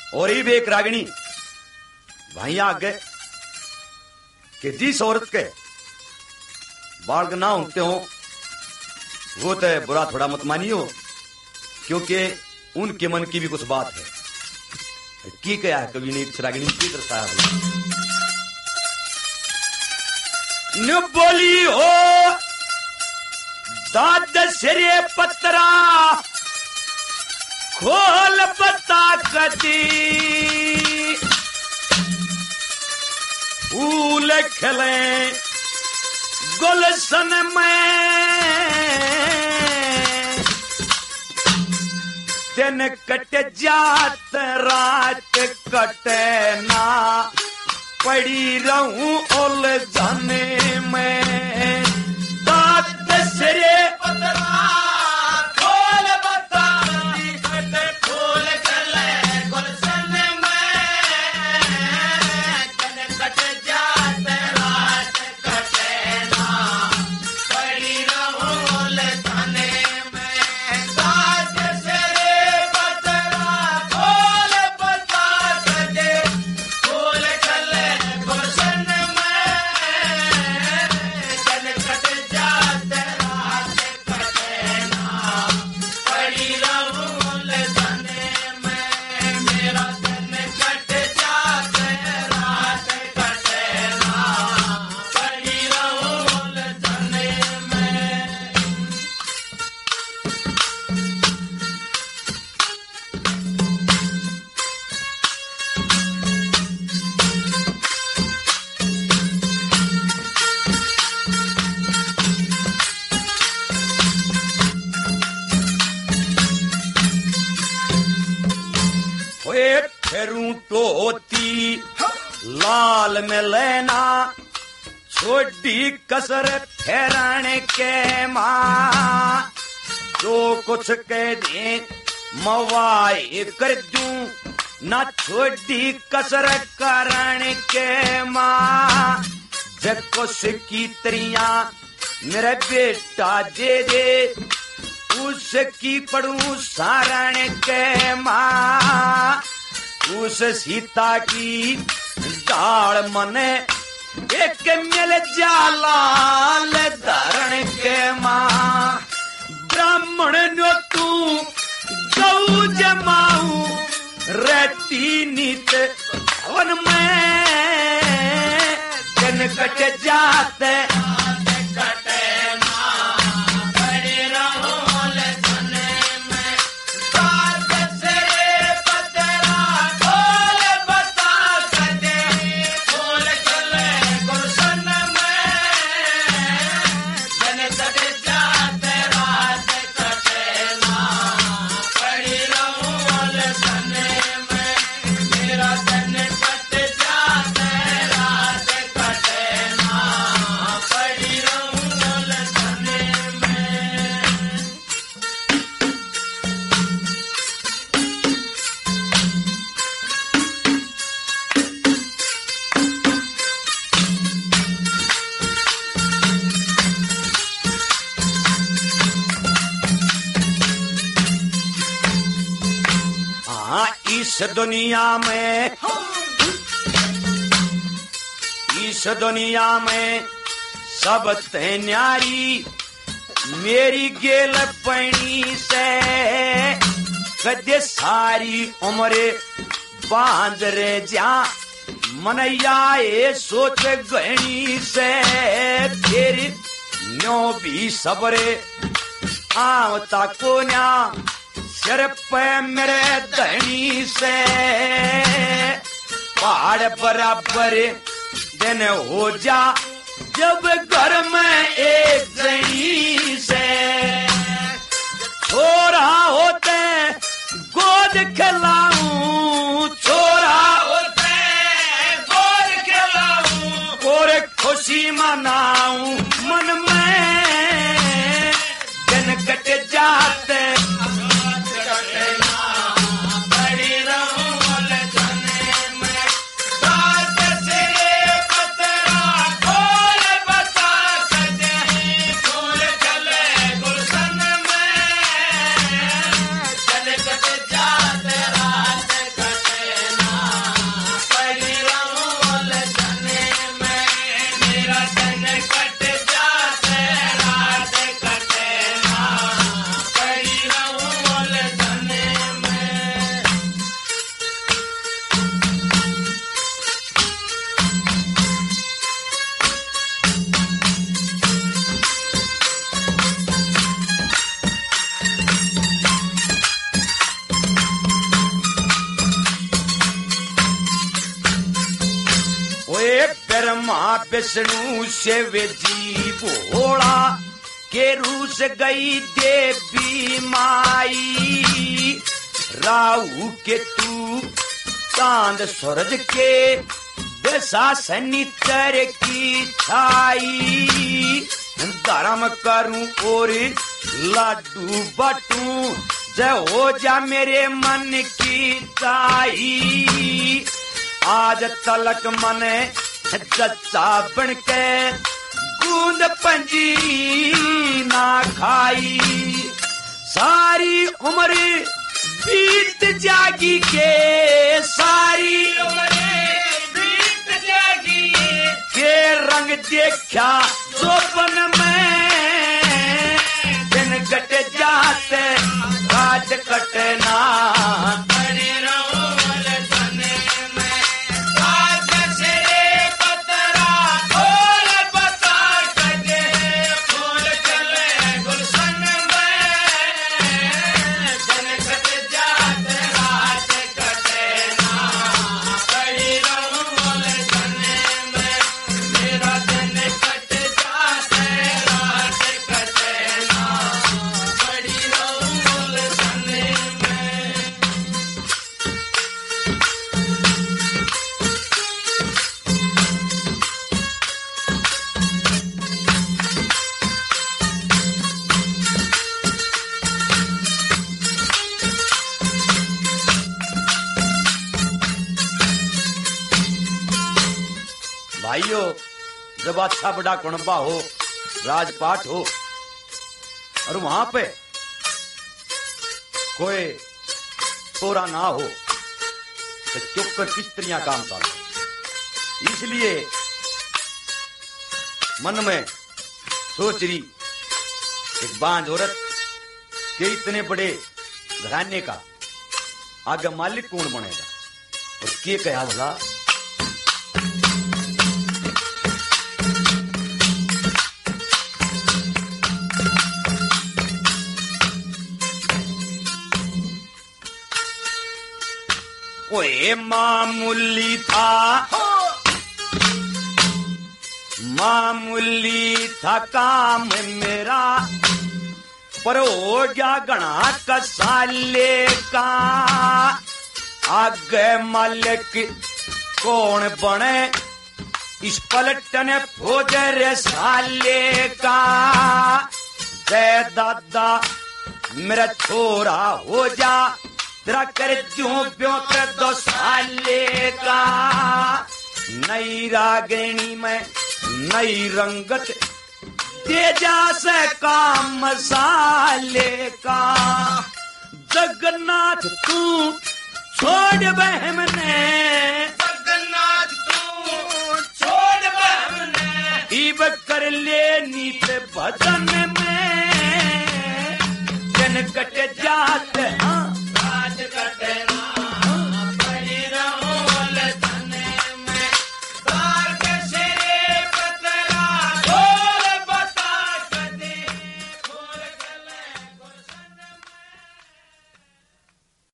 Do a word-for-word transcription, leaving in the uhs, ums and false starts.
और ही भी एक रागिणी भाई आगे कि जिस औरत के बाल ना होते हो वो तो बुरा थोड़ा मत मानियो, क्योंकि उनके मन की भी कुछ बात है। की क्या है कवि ने इस रागिणी की दर्शाया है। न बोली हो दाद सिरे पत्रा खोल बता कदी फूल खिले गुलशन में दिन कट जात रात कटे ना पड़ी रहूं उलझने में दाद सिरे पत्रा खोल बता फूल खिले गुलशन में दिन कट जात रात कटे ना पड़ी रहूं उलझने में दाद सिरे पत्रा खोल बता दे फूल खिले गुलशन में दिन कट जात रात कटे ना पड़ी रहूं उलझने में मेरा दिन कट जात रात कटे ना पड़ी रहूं उलझने में। ओए फेरू टोती लाल में लेना छोटी कसर फेराने के माँ जो कुछ कह दे मवाई कर दूं ना छोटी कसर करने के माँ जब कुछ की तरिया मेरा बेटा दे दे उसकी पड़ू सारण के माँ उस सीता की डाल मने एक मिल जालाल धरण के माँ ब्राह्मण नो तू गौ जमाऊ रहती नित वन में दिन कट जाते कटे इस दुनिया में इस दुनिया में सब ते न्यारी मेरी गेल पैनी से कदे सारी उम्र बांध रे जा मनैया ये सोच गहनी से फिर न्यो भी सबरे आवता को न्या सिर पे मेरे दहनी से पहाड़ बराबर दिन हो जा जब घर में एक जनी से छोरा होते गोद खिलाऊं छोरा होते गोद खिलाऊं और खुशी मनाऊं मन में दिन कट जाते ब्रह्मा विष्णु शिव जी भोला के रूस गई देवी माई। राहु के तू चांद सूरज के दशा शनिचर की छाई। धर्म करूं और लाडू बटूं जय हो जा मेरे मन की चाही। आज तलक मने जच्चा बन के बूंद पंजी ना खाई। सारी उम्र बीत जागी के सारी उम्र बीत जागी के रंग देखा सोपन में दिन कट जाते रात कटना। भाइयों, जब अच्छा बड़ा कुणबा हो, राजपाट हो और वहां पे कोई तोरा ना हो तो चुप कर किस तरह काम कर। इसलिए मन में सोच रही एक बांझ औरत के इतने बड़े घराने का आगे मालिक कौन बनेगा और के कहा भला। ओए मामूली था मामूली था काम मेरा पर हो गया घना कसाले का। आगे मालिक कौन बने इस पलटन फौजर साले का। जय दादा मेरा छोरा हो जा तेरा कर क्यों प्यों कर दो साले का। नई रागिणी में नई रंगत दे जा से काम मसाले का। जगन्नाथ तू छोड़ बहम ने जगन्नाथ तू छोड़ बहम ने इब कर ले नीत भजन में जन कट जात हाँ